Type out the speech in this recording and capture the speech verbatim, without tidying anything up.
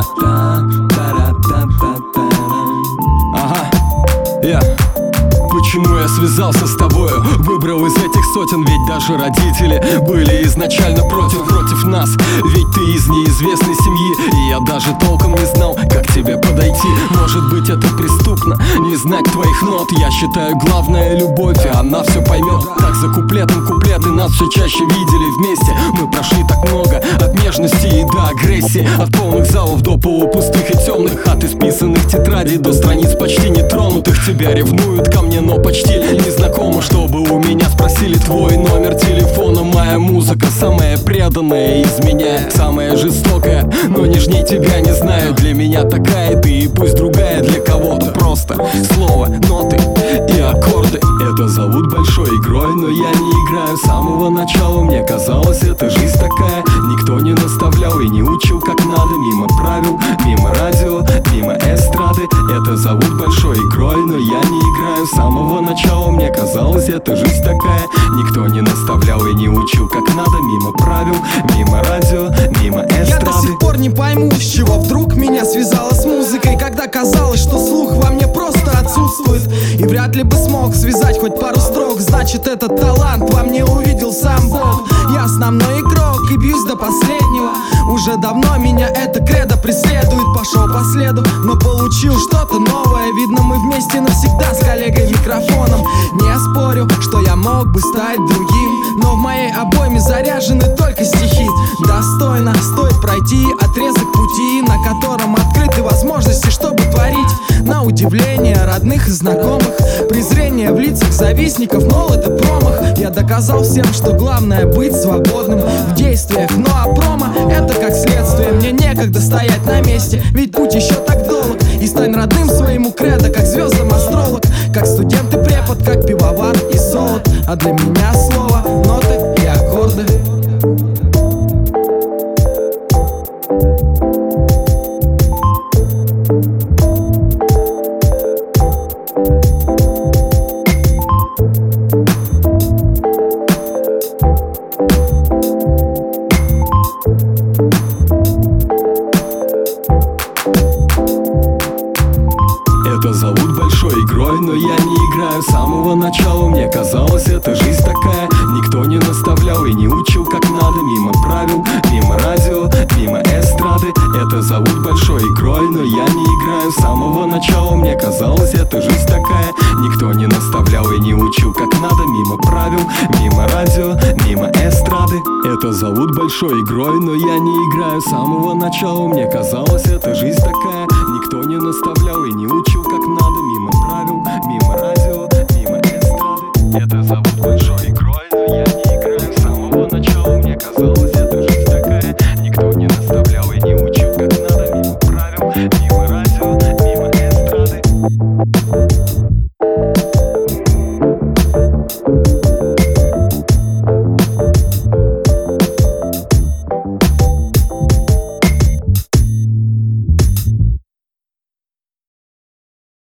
Ага, я Почему я связался с тобою? Выбрал из этих сотен, ведь даже родители были изначально против, против нас. Ведь ты из неизвестной семьи, и я даже толком не знал, как к тебе подойти. Может быть, это преступно, не знать твоих нот. Я считаю, главное любовь, и она все поймет. Так за куплетом куплеты нас все чаще видели вместе. Мы прошли так много, от нежности и до агрессии, от полных залов до полупустых и темных, от исписанных тетрадей до страниц почти нетронутых. Тебя ревнуют ко мне, но почти незнакомо, чтобы у меня спросили твой номер телефона. Моя музыка самая преданная из меня, самая жестокая, но нежней тебя не знаю. Для меня такая ты, и пусть другая для кого-то. Просто слово, ноты и аккорды. Это зовут большой игрой, но я не играю. С самого начала мне казалось, это жизнь такая. Никто не наставлял и не учил как надо. Мимо правил, мимо радио, мимо эстрады. Это зовут большой игрой, но я не играю. С самого начала мне казалось, это жизнь такая. Никто не наставлял и не учил как надо. Мимо правил, мимо радио, мимо эстрады. Я до сих пор не пойму, с чего вдруг меня связало с музыкой, когда казалось, что слух во мне просто отсутствует. И вряд ли бы смог связать хоть пару строк. Значит, этот талант во мне увидел сам Бог. Я основной игрок и бьюсь до последнего. Уже давно меня это кредо преследует. Пошел по следу, но получил что-то новое. Видно, мы вместе навсегда с коллегой микрофоном. Не спорю, что я мог бы стать другим, но в моей обойме заряжены только стихи. Достойно стоит пройти отрезок пути, на котором открыты возможности, чтобы творить. На удивление родных и знакомых, презрение в лицах завистников, мол, это промах. Я доказал всем, что главное быть свободным в действиях. Ну а промо — это как следствие. Мне некогда стоять на месте, ведь путь еще так долг. И стань родным своему кредо, как звездам астролог, как студент и препод, как пивовар и солод. А для меня слово, ноты и аккорды. Это зовут большой игрой, но я не играю. С самого начала мне казалось, это жизнь такая. Никто не наставлял и не учил как надо. Мимо правил, мимо радио, мимо эстрады. Это зовут большой игрой, но я не играю. С самого начала мне казалось, это жизнь такая. Никто не наставлял и не учил как надо. Мимо правил, мимо радио, мимо эстрады. Это зовут большой игрой, но я не играю. С самого начала мне казалось, это жизнь такая. Никто не наставлял и не учил как надо. Мимо правил, мимо радио, мимо эстрады. Это зовут большой игрой.